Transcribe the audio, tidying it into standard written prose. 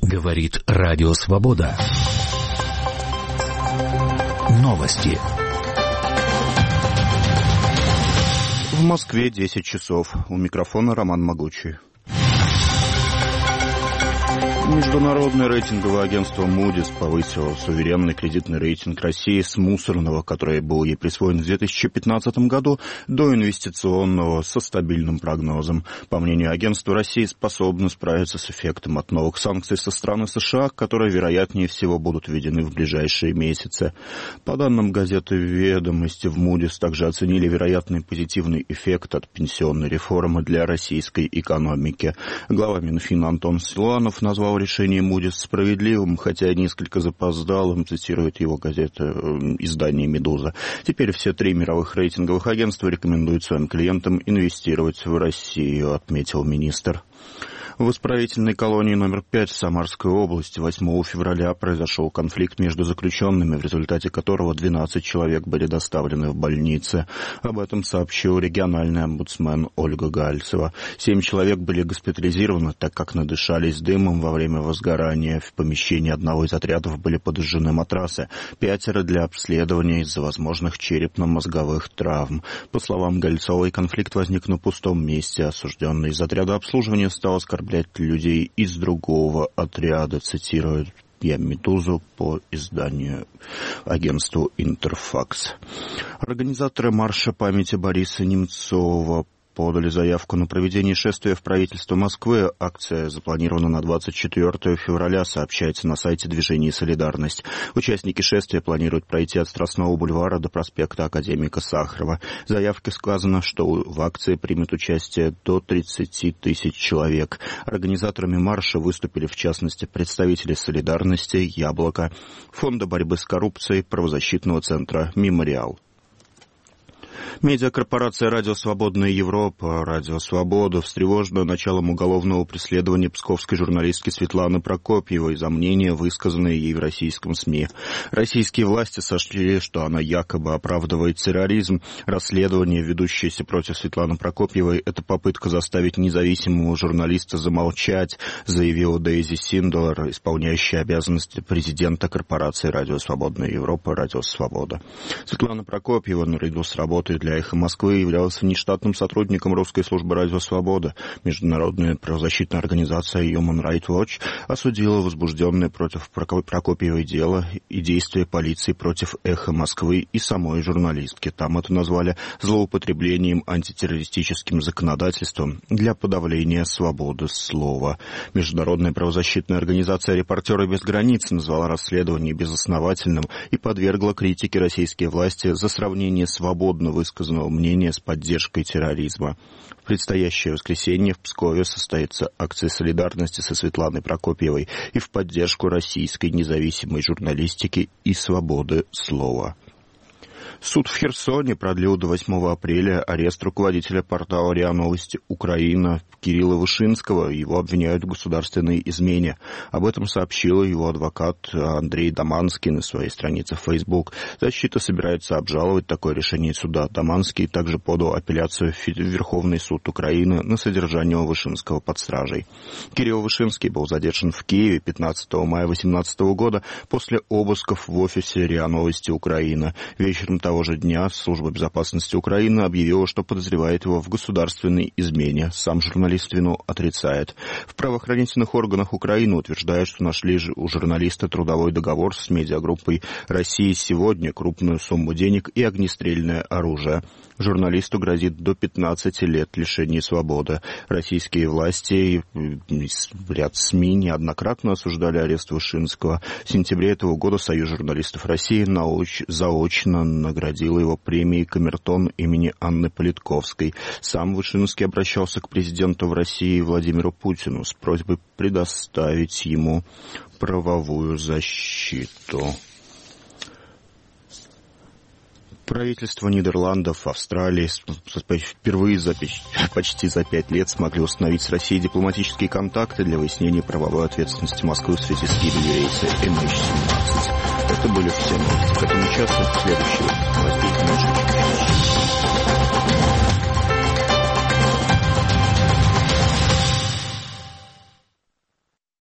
Говорит Радио Свобода. Новости. В Москве 10 часов. У микрофона Роман Могучий. Международное рейтинговое агентство Moody's повысило суверенный кредитный рейтинг России с мусорного, который был ей присвоен в 2015 году, до инвестиционного со стабильным прогнозом. По мнению агентства, Россия способна справиться с эффектом от новых санкций со стороны США, которые, вероятнее всего, будут введены в ближайшие месяцы. По данным газеты «Ведомости», в Moody's также оценили вероятный позитивный эффект от пенсионной реформы для российской экономики. Глава Минфина Антон Силуанов назвал решение Moody's справедливым, хотя несколько запоздалым, цитирует его газета издание «Медуза». Теперь все три мировых рейтинговых агентства рекомендуют своим клиентам инвестировать в Россию, отметил министр. В исправительной колонии номер 5 в Самарской области 8 февраля произошел конфликт между заключенными, в результате которого 12 человек были доставлены в больницы. Об этом сообщил региональный омбудсмен Ольга Гальцева. 7 человек были госпитализированы, так как надышались дымом во время возгорания. В помещении одного из отрядов были подожжены матрасы. 5 для обследования из-за возможных черепно-мозговых травм. По словам Гальцевой, конфликт возник на пустом месте. Осужденный из отряда обслуживания стал оскорблять людей из другого отряда, цитирует «Медузу» по изданию агентству «Интерфакс». Организаторы марша памяти Бориса Немцова подали заявку на проведение шествия в правительство Москвы. Акция запланирована на 24 февраля, сообщается на сайте движения «Солидарность». Участники шествия планируют пройти от Страстного бульвара до проспекта Академика Сахарова. В заявке сказано, что в акции примет участие до 30 тысяч человек. Организаторами марша выступили, в частности, представители «Солидарности», «Яблоко», Фонда борьбы с коррупцией, правозащитного центра «Мемориал». Медиакорпорация «Радио Свободная Европа», «Радио Свобода» встревожена началом уголовного преследования псковской журналистки Светланы Прокопьевой за мнения, высказанные ей в российском СМИ. Российские власти сочли, что она якобы оправдывает терроризм. Расследование, ведущееся против Светланы Прокопьевой, это попытка заставить независимого журналиста замолчать, заявила Дейзи Синдлер, исполняющая обязанности президента корпорации «Радио Свободная Европа», «Радио Свобода». Светлана Прокопьева, наряду с работой для «Эхо Москвы», являлась внештатным сотрудником русской службы «Радио Свобода». Международная правозащитная организация Human Rights Watch осудила возбужденное против Прокопьевой дело и действия полиции против «Эхо Москвы» и самой журналистки. Там это назвали злоупотреблением антитеррористическим законодательством для подавления свободы слова. Международная правозащитная организация «Репортеры без границ» назвала расследование безосновательным и подвергла критике российские власти за сравнение свободно высказанного мнения с поддержкой терроризма. В предстоящее воскресенье в Пскове состоится акция солидарности со Светланой Прокопьевой и в поддержку российской независимой журналистики и свободы слова. Суд в Херсоне продлил до 8 апреля арест руководителя портала РИА Новости Украина Кирилла Вышинского. Его обвиняют в государственной измене. Об этом сообщил его адвокат Андрей Даманский на своей странице в Facebook. Защита собирается обжаловать такое решение суда. Даманский также подал апелляцию в Верховный суд Украины на содержание Вышинского под стражей. Кирилл Вышинский был задержан в Киеве 15 мая 2018 года после обысков в офисе РИА Новости Украина. Вечером того же дня Служба безопасности Украины объявила, что подозревает его в государственной измене. Сам журналист вину отрицает. В правоохранительных органах Украины утверждают, что нашли у журналиста трудовой договор с медиагруппой «Россия сегодня», крупную сумму денег и огнестрельное оружие. Журналисту грозит до 15 лет лишения свободы. Российские власти и ряд СМИ неоднократно осуждали арест Вышинского. В сентябре этого года Союз журналистов России заочно наградил его премией «Камертон» имени Анны Политковской. Сам Вышинский обращался к президенту в России Владимиру Путину с просьбой предоставить ему правовую защиту. Правительство Нидерландов, Австралии впервые почти за 5 лет смогли установить с Россией дипломатические контакты для выяснения правовой ответственности Москвы в связи с гибелью рейса MH17. Это были все новости к этому часу. Следующий выпуск новостей.